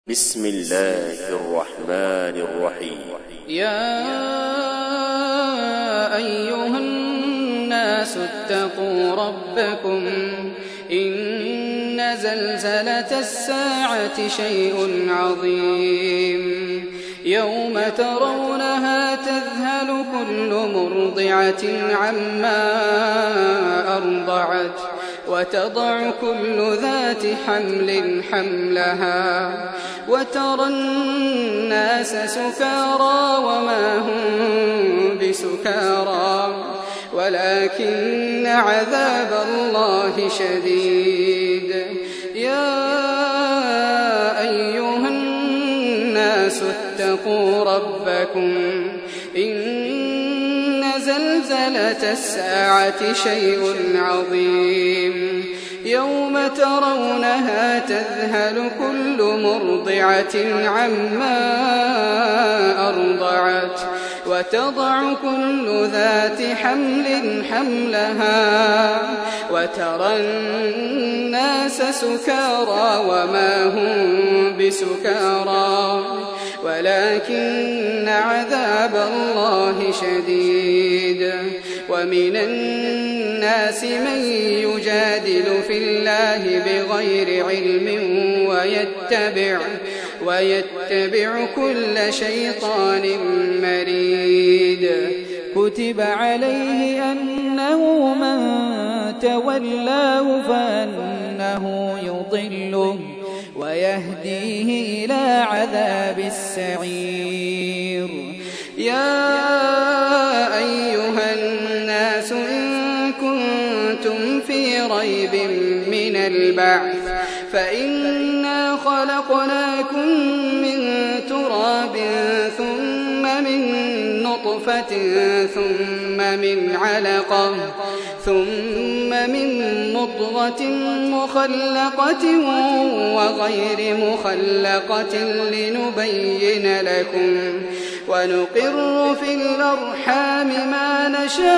بسم الله الرحمن الرحيم. يا أيها الناس اتقوا ربكم إن زلزلة الساعة شيء عظيم يوم ترونها تذهل كل مرضعة عما أرضعت وتضع كل ذات حمل حملها وترى الناس سكارى وما هم بسكارى ولكن عذاب الله شديد. يا أيها الناس اتقوا ربكم إن زلزلة الساعة شيء عظيم يوم ترونها تذهل كل مرضعة عما أرضعت وتضع كل ذات حمل حملها وترى الناس سكارى وما هم بسكارى ولكن عذاب الله شديد. ومن الناس من يجادل في الله بغير علم ويتبع كل شيطان مريد. كتب عليه أنه من تولاه فأنه يضله ويهديه إلى عذاب السعير. يا أيها الناس إن كنتم في ريب من البعث فإنا خلقناكم من تراب ثم من نطفة ثم من علقة ثم من مضغة مخلقة وغير مخلقة لنبين لكم ونقر في الأرحام ما نشاء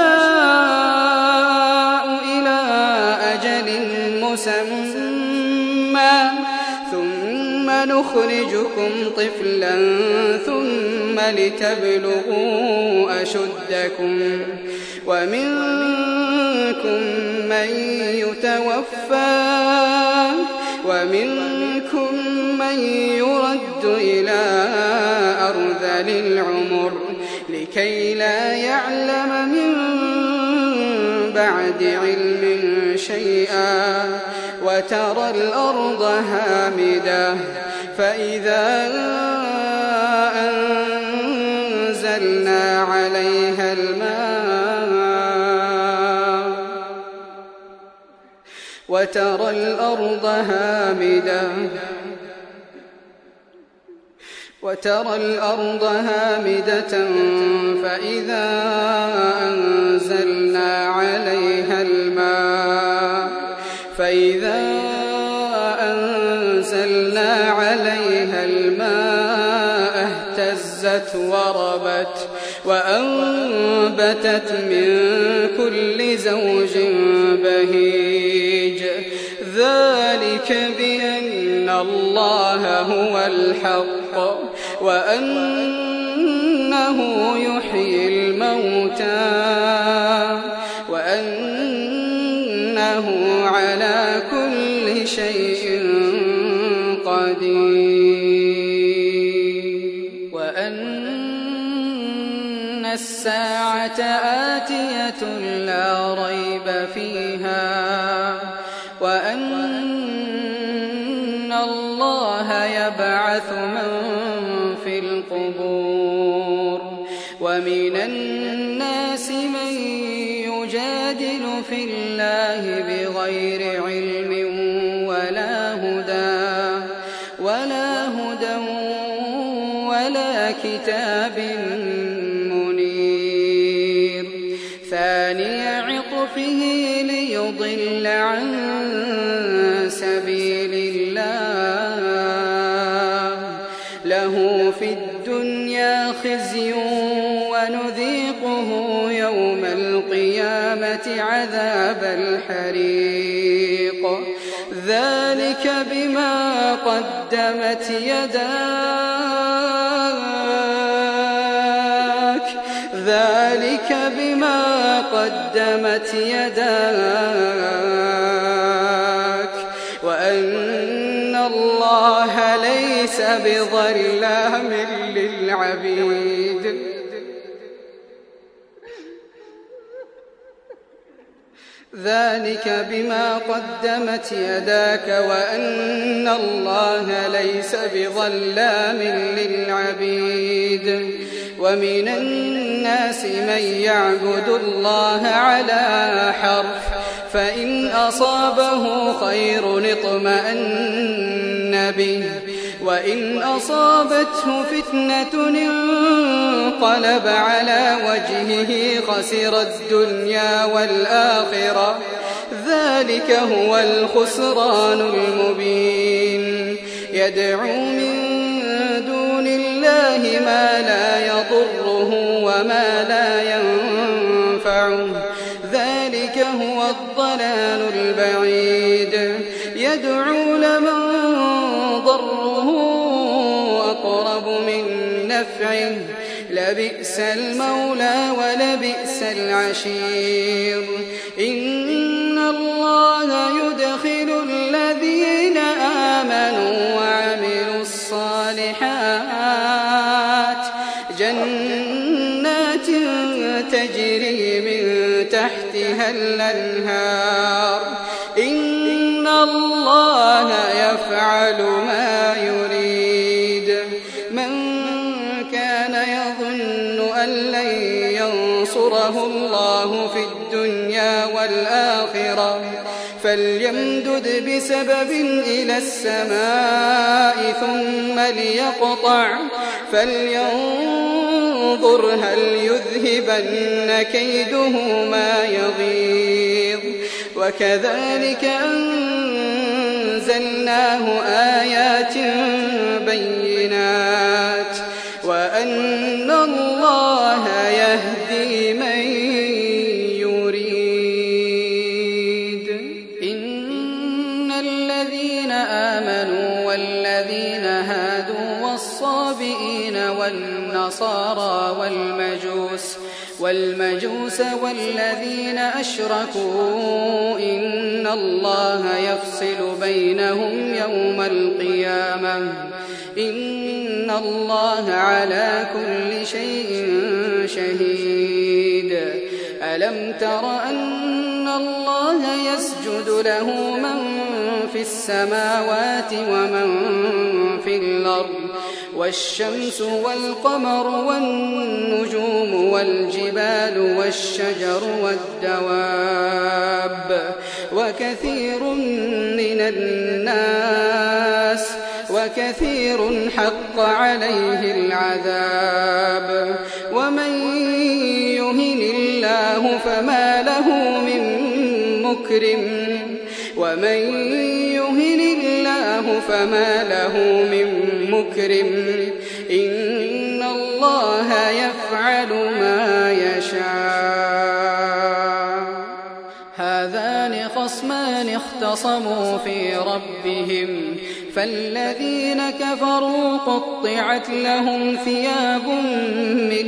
إلى أجل مسمى ثم نخرجكم طفلا ثم لتبلغوا أشدكم ومنكم من يتوفى ومنكم من يرد إلى أرذل العمر لكي لا يعلم من بعد علم شيئا. وترى الأرض هامدة فإذا أنزلنا عليها وترى الأرض هامدة فإذا أنزلنا عليها الماء اهتزت وربت وأنبتت من كل زوج بهيج. ذلك بأن الله هو الحق وأنه يحيي الموتى وأنه على كل شيء قدير. وأن الساعة آتية لا ريب فيها وأن الله يبعث من في القبور. ومن الناس من يجادل في الله بغير علم ولا هدى ولا كتاب منير. ثاني عطفه ليضل عن سبيل الله له في الدنيا خزي ونذيقه يوم القيامة عذاب الحريق. ذلك بما قدمت يداك وأن الله ليس بظلام للعبيد ذلك بما قدمت يداك وأن الله ليس بظلام للعبيد ومن الناس من يعبد الله على حرف فإن أصابه خير اطمأن به وإن أصابته فتنة انقلب على وجهه خسر الدنيا والآخرة ذلك هو الخسران المبين يدعو من دون الله ما لا يضره وما لا ينفعه ذلك هو الضلال البعيد يدعو لمن ضره أقرب من نفعه لبئس المولى ولبئس العشير إن الله يدخل الذين آمنوا وعملوا الصالحات جنات تجري من تحتها الأنهار إن الله يفعل ما يريد من كان يظن أن لن ينصره الله في الدنيا والآخرة فليمدد بسبب إلى السماء ثم ليقطع فلينظر هل يذهبن كيده ما يغيظ وكذلك أنزلناه آيات بينات وأن الله يهدي من يريد إن الذين آمنوا والذين هادوا والصابئين والنصارى والمجوس والذين أشركوا إن الله يفصل بينهم يوم القيامة إن الله على كل شيء شهيد ألم تر أن الله يسجد له من في السماوات ومن في الأرض والشمس والقمر والنجوم والجبال والشجر والدواب وكثير حق عليه العذاب ومن يهن الله فما له من مكرم إن الله يفعل ما يشاء هذان خصمان اختصموا في ربهم فالذين كفروا قطعت لهم ثياب من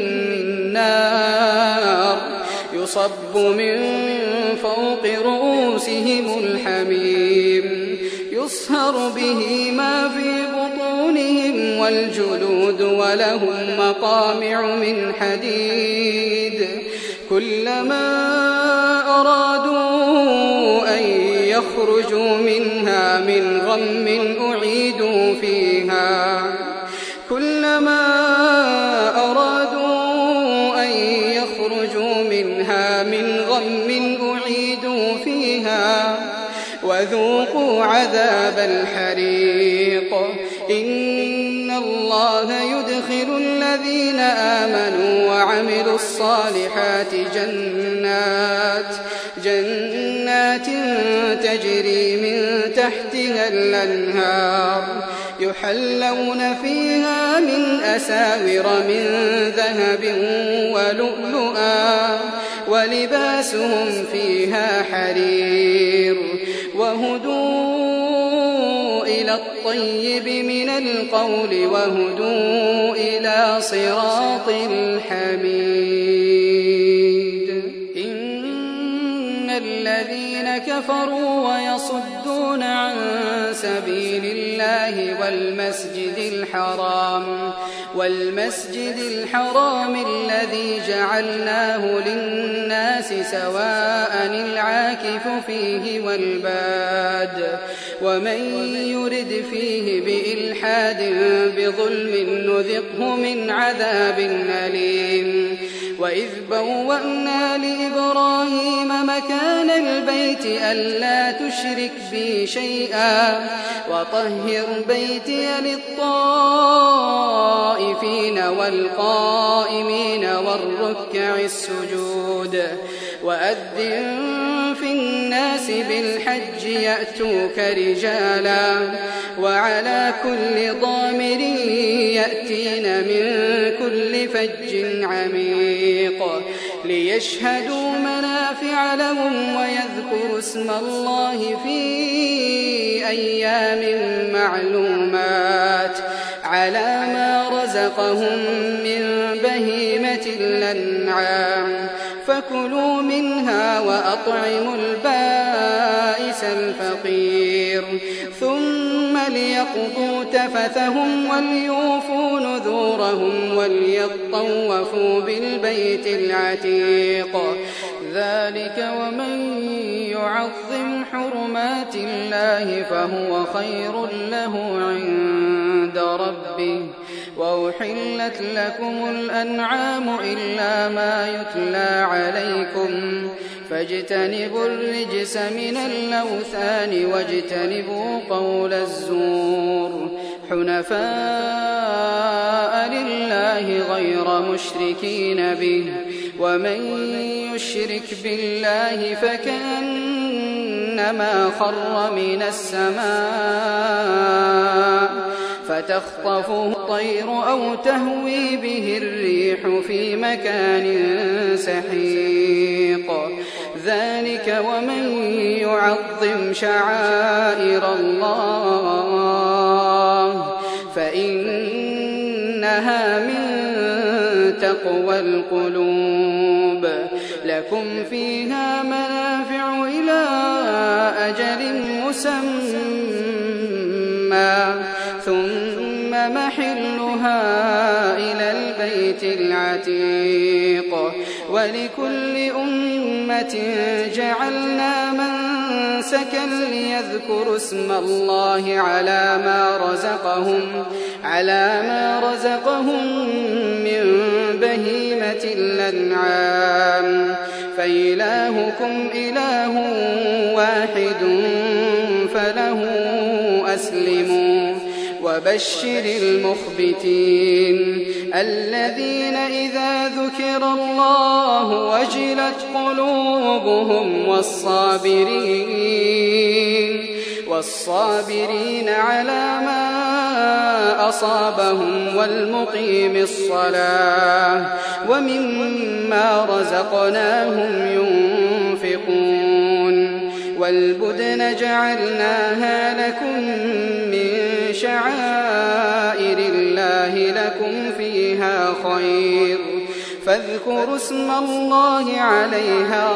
نار يصب من فوق رؤوسهم الحميم يصهر به ما في بطونهم والجلود ولهم مقامع من حديد كلما أرادوا أن يخرجوا منها من غم أعيدوا فيها وذوقوا عذاب الحريق إن الله يدخل الذين آمنوا وعملوا الصالحات جنات تجري من تحتها الأنهار يحلون فيها من أساور من ذهب ولؤلؤا ولباسهم فيها حرير وهدوء إلى الطيب من القول وهدوا إلى صراط الحميد. إن الذين كفروا ويصدون عن سبيل الله والمسجد الحرام الذي جعلناه للناس سواء العاكف فيه والباد ومن يرد فيه بإلحاد بظلم نذقه من عذاب أليم. وإذ بوأنا لإبراهيم مكان البيت ألا تشرك بي شيئا وطهر بيتي للطائفين والقائمين والركع السجود. وأذن في الناس بالحج يأتوك رجالا وعلى كل ضامر يأتين من كل فج عميق ليشهدوا منافع لهم ويذكروا اسم الله في أيام معلومات على ما رزقهم من بهيمة الأنعام فكلوا منها وأطعموا البائس الفقير ثم ليقضوا تفثهم وليوفوا نذورهم وليطوفوا بالبيت العتيق. ذلك ومن يعظم حرمات الله فهو خير له عند ربه. وأحلت لكم الأنعام إلا ما يتلى عليكم فاجتنبوا الرجس من الأوثان واجتنبوا قول الزور حنفاء لله غير مشركين به ومن يشرك بالله فكأنما خر من السماء فتخطفه الطير أو تهوي به الريح في مكان سحيق. ذلك ومن يعظم شعائر الله فإنها من تقوى القلوب. لكم فيها منافع إلى أجل مسمى ثم محلها إلى البيت العتيق. ولكل أمة جعلنا منسكا ليذكروا اسم الله على ما رزقهم من بهيمة الأنعام فإلهكم إله واحد فله أسلموا. وبشر المخبتين الذين إذا ذكر الله وجلت قلوبهم والصابرين على ما أصابهم والمقيم الصلاة ومما رزقناهم ينفقون. والبدن جعلناها لكم من شعائر الله لكم فيها خير فاذكروا اسم الله عليها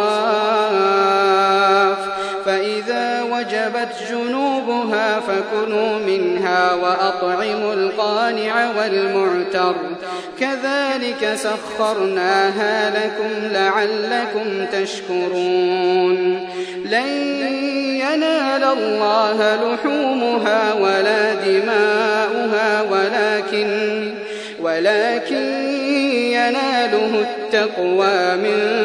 صواف فإذا وجبت جنوبها فكلوا منها وأطعموا القانع والمعتر كذلك سخرناها لكم لعلكم تشكرون. لن ينال الله لحومها ولا دماؤها ولكن يناله التقوى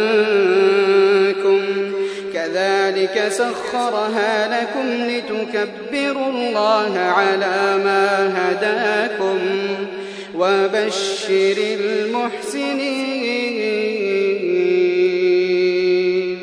منكم. كذلك سخرها لكم لتكبروا الله على ما هداكم وبشر المحسنين.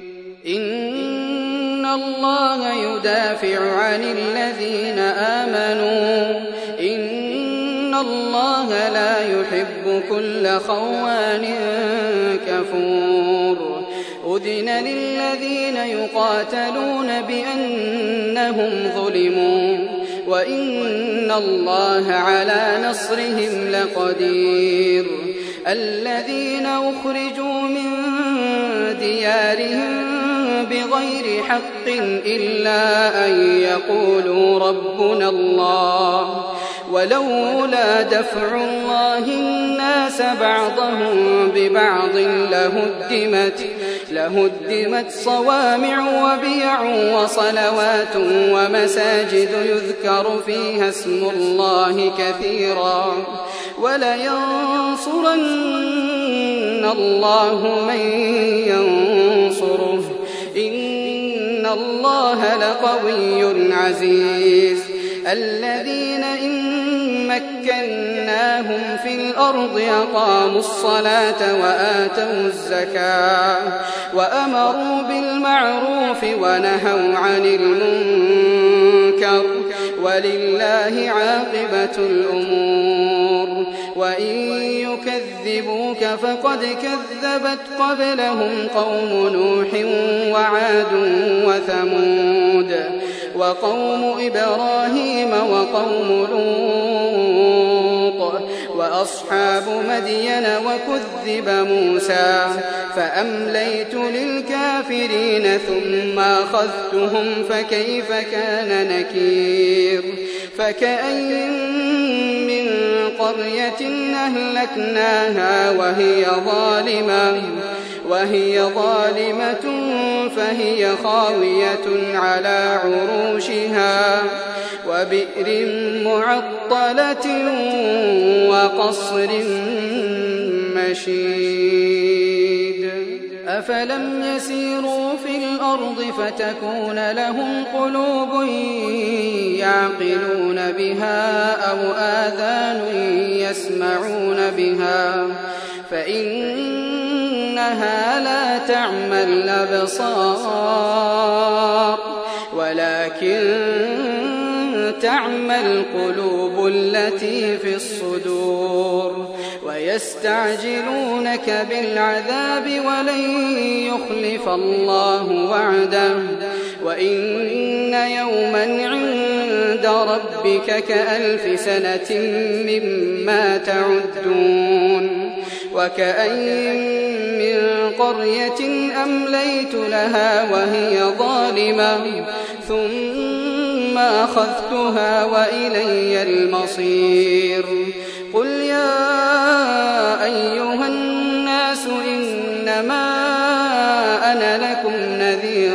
إن الله يدافع عن الذين آمنوا إن الله لا يحب كل خوان كفور. أذن للذين يقاتلون بأنهم ظلموا وإن الله على نصرهم لقدير الذين أخرجوا من ديارهم بغير حق إلا أن يقولوا ربنا الله ولولا دفع الله الناس بعضهم ببعض لهدمت صوامع وبيع وصلوات ومساجد يذكر فيها اسم الله كثيرا ولينصرن الله من ينصره إن الله لقوي عزيز الذين إن مكناهم في الأرض أقاموا الصلاة وآتوا الزكاة وأمروا بالمعروف ونهوا عن المنكر ولله عاقبة الأمور وإن يكذبوك فقد كذبت قبلهم قوم نوح وعاد وثمود وقوم إبراهيم وقوم لوط وأصحاب مدين وكذب موسى فأمليت للكافرين ثم أخذتهم فكيف كان نكير فكأين من قرية أهلكناها وهي ظالمة فهي خاوية على عروشها وبئر معطلة وقصر مشيد أفلم يسيروا في الأرض فتكون لهم قلوب يعقلون بها أو آذان يسمعون بها فإنها لا تعمى الأبصار ولكن تعمى القلوب التي في الصدور ويستعجلونك بالعذاب ولن يخلف الله وعده وإن يوما عند ربك كألف سنة مما تعدون وكأين من قرية أمليت لها وهي ظالمة ثم أخذتها وإلي المصير قل يا أيها الناس إنما أنا لكم نذير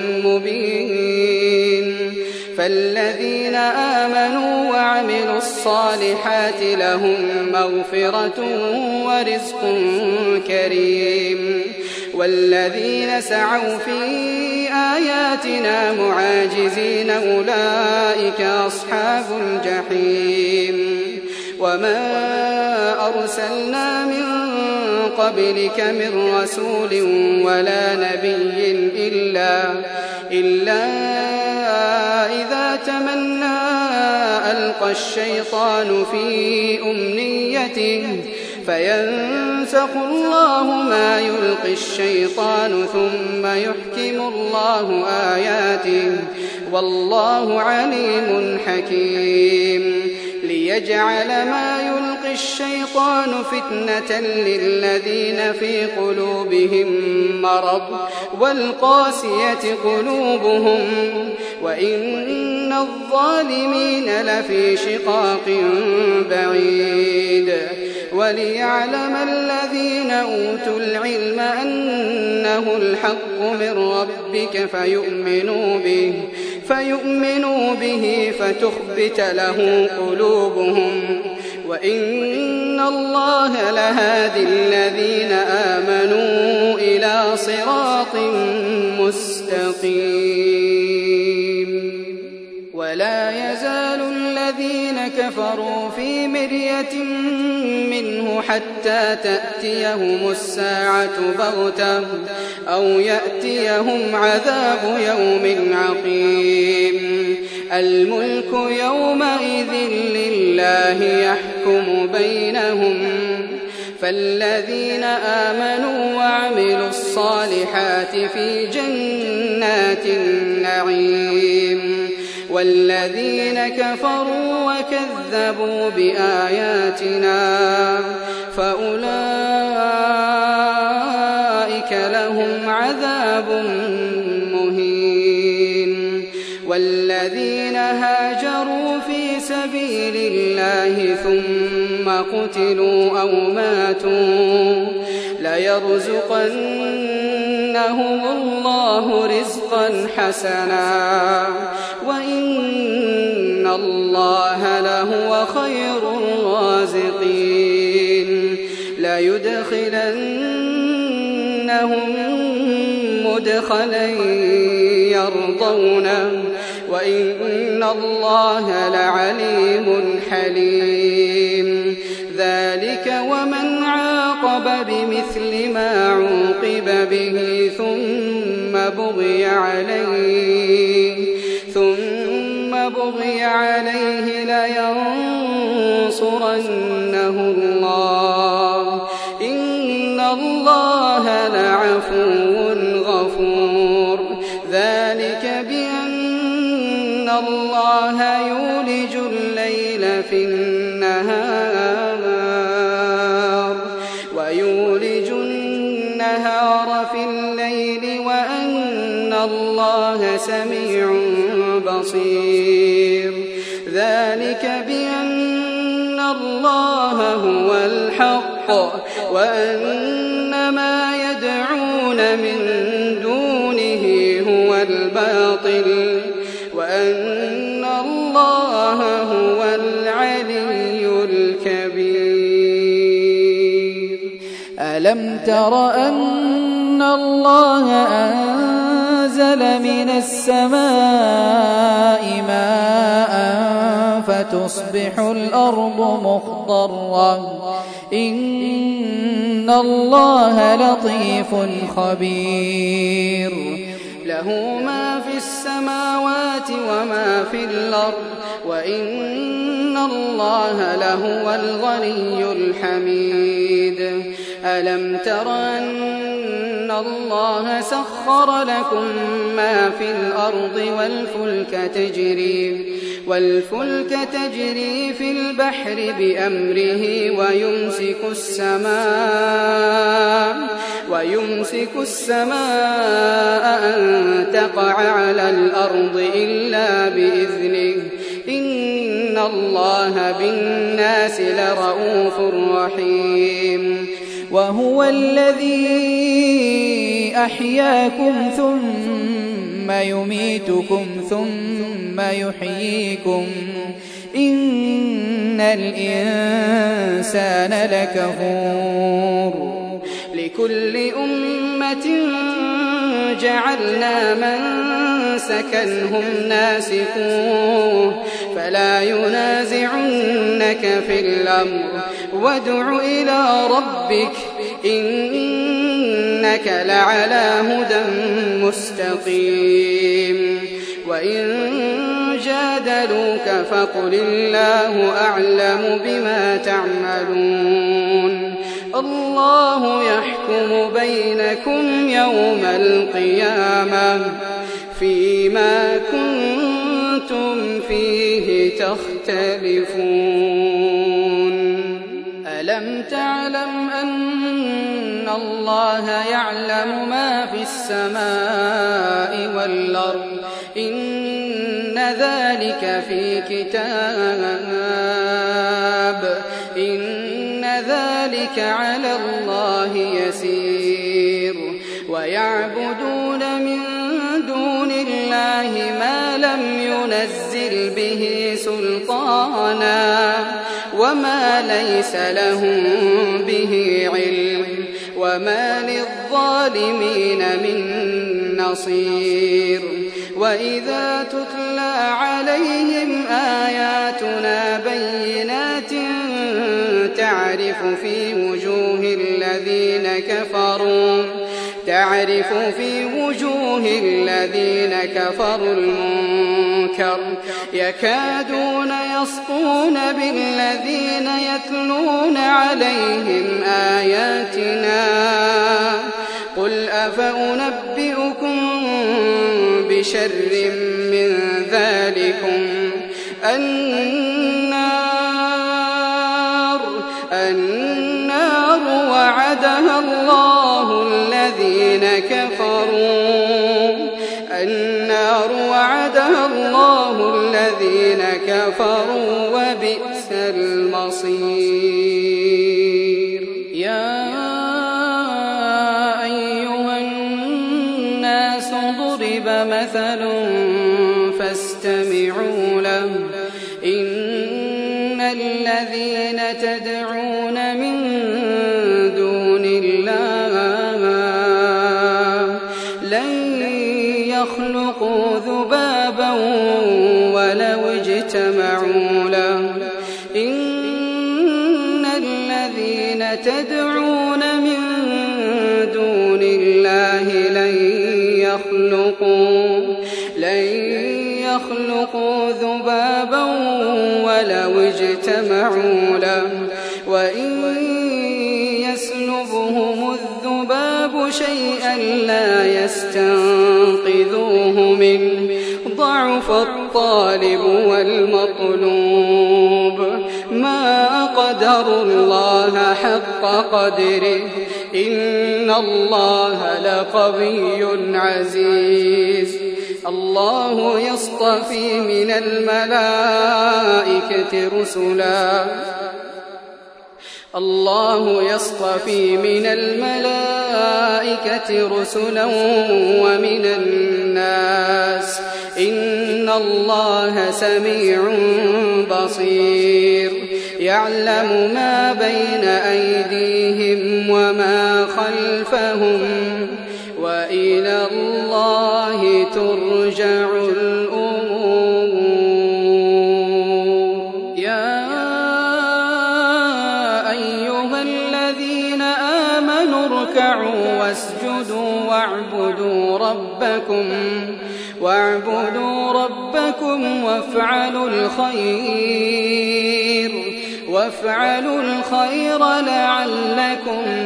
مبين فالذين آمنوا وعملوا الصالحات لهم مغفرة ورزق كريم والذين سعوا في آياتنا معاجزين أولئك أصحاب الجحيم وما أرسلنا من قبلك من رسول ولا نبي إلا إذا تمنى ألقى الشيطان في أمنيته فينسخ الله ما يلقي الشيطان ثم يحكم الله آياته والله عليم حكيم ليجعل ما يلقي الشيطان فتنة للذين في قلوبهم مرض والقاسية قلوبهم وإن الظالمين لفي شقاق بعيد وليعلم الذين أوتوا العلم أنه الحق من ربك فيؤمنوا به فتخبت له قلوبهم وإن الله لهادي الذين آمنوا إلى صراط مستقيم ولا يزال الذين كفروا في مرية منه حتى تأتيهم الساعة بغتة أو يأتيهم عذاب يوم عقيم الملك يومئذ لله يحكم بينهم فالذين آمنوا وعملوا الصالحات في جنات النعيم والذين كفروا وكذبوا بآياتنا فأولئك لهم عذاب مهين والذين هاجروا في سبيل الله ثم قتلوا أو ماتوا ليرزقنهم الله رزقا حسنا وإن الله لهو خير الرازقين ليدخلنهم مدخلا يرضونه وإن الله لعليم حليم ذلك ومن عاقب بمثل ما عوقب به ثم بغي عليه لينصرنه الله إن الله لعفو غفور ذلك بأن الله يولج الليل في النهار ويولج النهار في الليل وأن الله سميع بصير ذلك بأن الله هو الحق وأن ما يدعون من دونه هو الباطل وأن الله هو العلي الكبير ألم تر أن الله أنزل من السماء ماء فتصبح الأرض مخضرة إن الله لطيف خبير له ما في السماوات وما في الأرض وإن الله لهو الغني الحميد ألم تر أن الله سخر لكم ما في الأرض والفلك تجري في البحر بأمره ويمسك السماء أن تقع على الأرض إلا بإذنه إن الله بالناس لرؤوف رحيم وهو الذي أحياكم ثم يميتكم ثم يحييكم إن الإنسان لكفور لكل أمة جعلنا منسكا هم ناسكوه فلا ينازعنك في الأمر وادع إلى ربك إنك لعلى هدى مستقيم وإن جادلوك فقل الله أعلم بما تعملون الله يحكم بينكم يوم القيامة فيما كنتم فيه تختلفون ألم تعلم أن الله يعلم ما في السماء والأرض إن ذلك في كتاب إن ذلك على الله يسير ويعبدون من دون الله ما لم ينزل به سلطانا وما ليس لهم به علم وما للظالمين من نصير وإذا تتلى عليهم آياتنا بينات تعرف في وجوه الذين كفروا المنكر يكادون يسطون بالذين يتلون عليهم آياتنا قل أفأنبئكم بشر من ذلكم النار وعدها الله الذين كفروا وبئس المصير يا أيها الناس ضرب مثل فاستمعوا له إن الذين تدعون من دون الله لن يخلقوا ذبابا ولو اجتمعوا له إن الذين تدعون من دون الله لن يخلقوا ذبابا ولو اجتمعوا له وإن يسلبهم الذباب شيئا لا يستنقذوه منه ضعف الطالب والمطلوب ما قدروا الله حق قدره إن الله لقوي عزيز الله يصطفي من الملائكة رسلا ومن الناس إن الله سميع بصير يعلم ما بين أيديهم وما خلفهم وإلى الله ترجع الأمور يا أيها الذين آمنوا اركعوا واسجدوا واعبدوا ربكم وافعلوا الخير لعلكم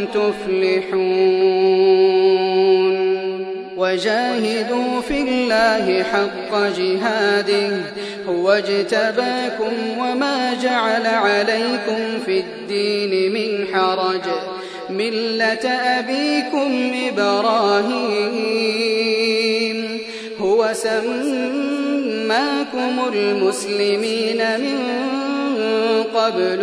تفلحون وجاهدوا في الله حق جهاده هو اجتباكم وما جعل عليكم في الدين من حرج ملة أبيكم إبراهيم هو سماكم المسلمين من قبل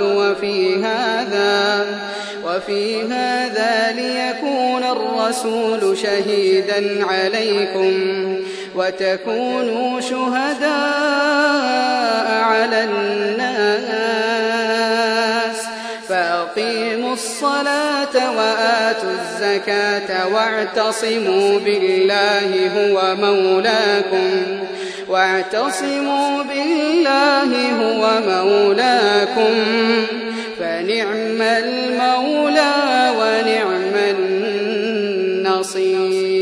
وفي هذا ليكون الرسول شهيدا عليكم وتكونوا شهداء على الناس فأقيموا الصلاة وآتوا الزكاة واعتصموا بالله هو مولاكم فنعم المولى ونعم النصير